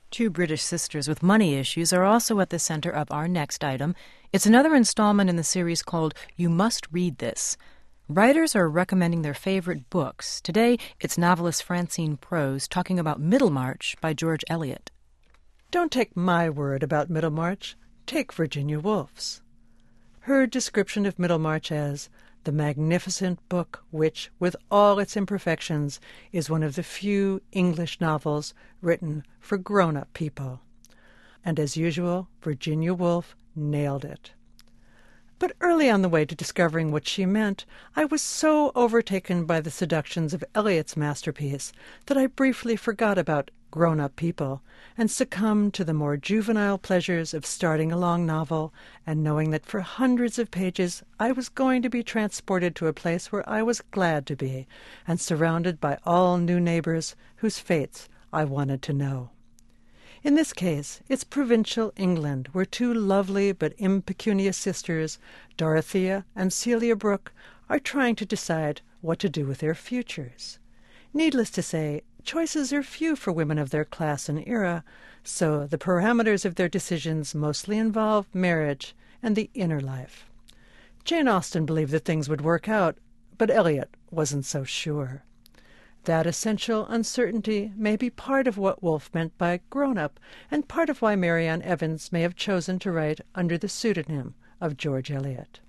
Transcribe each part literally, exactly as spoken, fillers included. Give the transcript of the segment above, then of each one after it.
Two British sisters with money issues are also at the center of our next item. It's another installment in the series called You Must Read This. Writers are recommending their favorite books. Today, it's novelist Francine Prose talking about Middlemarch by George Eliot. Don't take my word about Middlemarch. Take Virginia Woolf's. Her description of Middlemarch as the magnificent book which, with all its imperfections, is one of the few English novels written for grown-up people. And as usual, Virginia Woolf nailed it. But early on the way to discovering what she meant, I was so overtaken by the seductions of Eliot's masterpiece that I briefly forgot about grown-up people and succumbed to the more juvenile pleasures of starting a long novel and knowing that for hundreds of pages I was going to be transported to a place where I was glad to be and surrounded by all new neighbors whose fates I wanted to know. In this case, it's provincial England, where two lovely but impecunious sisters, Dorothea and Celia Brooke, are trying to decide what to do with their futures. Needless to say, choices are few for women of their class and era, so the parameters of their decisions mostly involve marriage and the inner life. Jane Austen believed that things would work out, but Eliot wasn't so sure. That essential uncertainty may be part of what Woolf meant by grown-up, and part of why Marianne Evans may have chosen to write under the pseudonym of George Eliot.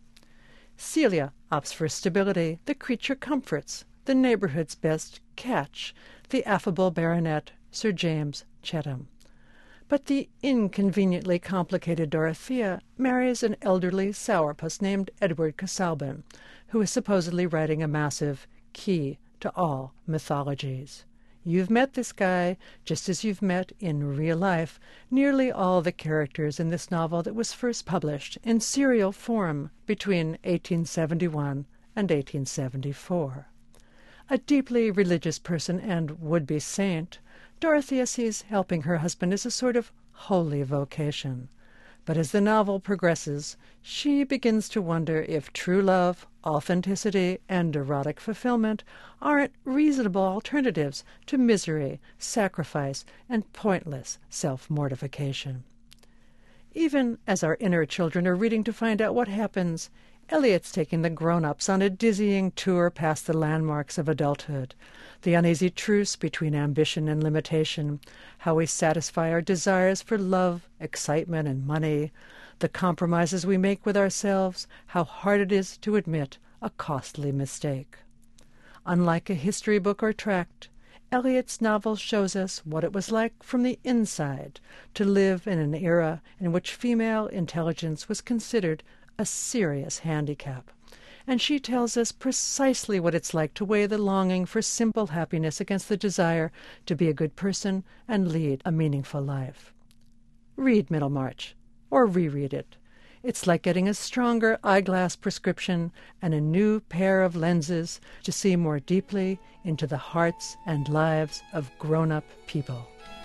Celia opts for stability, the creature comforts, the neighborhood's best catch, the affable baronet, Sir James Chatham. But the inconveniently complicated Dorothea marries an elderly sourpuss named Edward Casaubon, who is supposedly writing a massive key to all mythologies. You've met this guy just as you've met in real life nearly all the characters in this novel that was first published in serial form between eighteen seventy-one and eighteen seventy-four. A deeply religious person and would-be saint, Dorothea sees helping her husband as a sort of holy vocation. But as the novel progresses, she begins to wonder if true love, authenticity, and erotic fulfillment aren't reasonable alternatives to misery, sacrifice, and pointless self-mortification. Even as our inner children are reading to find out what happens, Eliot's taking the grown-ups on a dizzying tour past the landmarks of adulthood, the uneasy truce between ambition and limitation, how we satisfy our desires for love, excitement, and money, the compromises we make with ourselves, how hard it is to admit a costly mistake. Unlike a history book or tract, Eliot's novel shows us what it was like from the inside to live in an era in which female intelligence was considered a serious handicap, and she tells us precisely what it's like to weigh the longing for simple happiness against the desire to be a good person and lead a meaningful life. Read Middlemarch, or reread it. It's like getting a stronger eyeglass prescription and a new pair of lenses to see more deeply into the hearts and lives of grown-up people.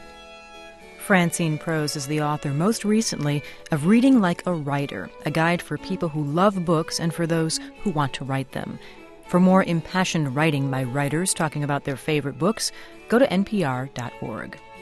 Francine Prose is the author most recently of Reading Like a Writer, a guide for people who love books and for those who want to write them. For more impassioned writing by writers talking about their favorite books, go to N P R dot org.